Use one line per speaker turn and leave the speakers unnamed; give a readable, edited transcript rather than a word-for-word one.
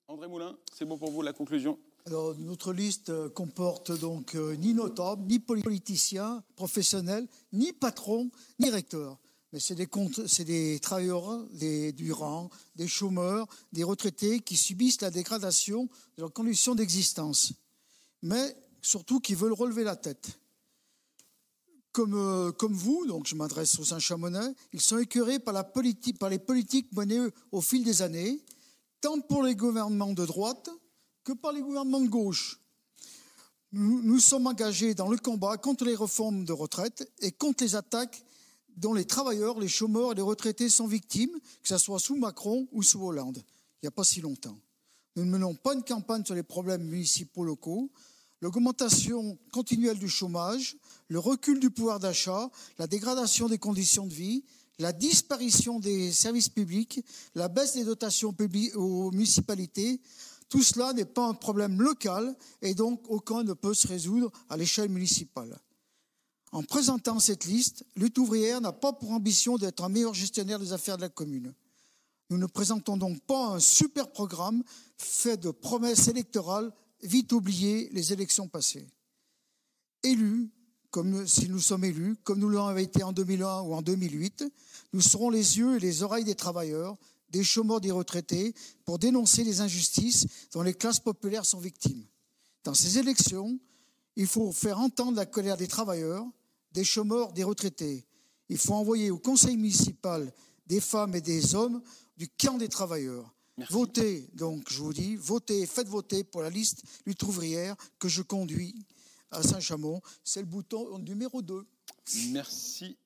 André Moulin, c'est bon pour vous la conclusion?
Alors, notre liste comporte donc ni notables, ni politiciens, professionnels, ni patrons, ni recteurs. Mais c'est des travailleurs du rang, des chômeurs, des retraités qui subissent la dégradation de leurs conditions d'existence. Mais surtout qui veulent relever la tête. Comme vous, donc je m'adresse aux Saint-Chamonais, ils sont écœurés par les politiques menées au fil des années, tant pour les gouvernements de droite que par les gouvernements de gauche. Nous sommes engagés dans le combat contre les réformes de retraite et contre les attaques dont les travailleurs, les chômeurs et les retraités sont victimes, que ce soit sous Macron ou sous Hollande, il n'y a pas si longtemps. Nous ne menons pas une campagne sur les problèmes municipaux locaux, l'augmentation continuelle du chômage, le recul du pouvoir d'achat, la dégradation des conditions de vie, la disparition des services publics, la baisse des dotations publiques aux municipalités. Tout cela n'est pas un problème local et donc aucun ne peut se résoudre à l'échelle municipale. En présentant cette liste, Lutte ouvrière n'a pas pour ambition d'être un meilleur gestionnaire des affaires de la commune. Nous ne présentons donc pas un super programme fait de promesses électorales vite oubliées les élections passées. Élus, comme si nous sommes élus, comme nous l'avons été en 2001 ou en 2008, nous serons les yeux et les oreilles des travailleurs, des chômeurs, des retraités, pour dénoncer les injustices dont les classes populaires sont victimes. Dans ces élections, il faut faire entendre la colère des travailleurs, des chômeurs, des retraités. Il faut envoyer au conseil municipal des femmes et des hommes du camp des travailleurs. Merci. Votez, donc, je vous dis, votez, faites voter pour la liste Lutte ouvrière que je conduis à Saint-Chamond. C'est le bouton numéro 2.
Merci.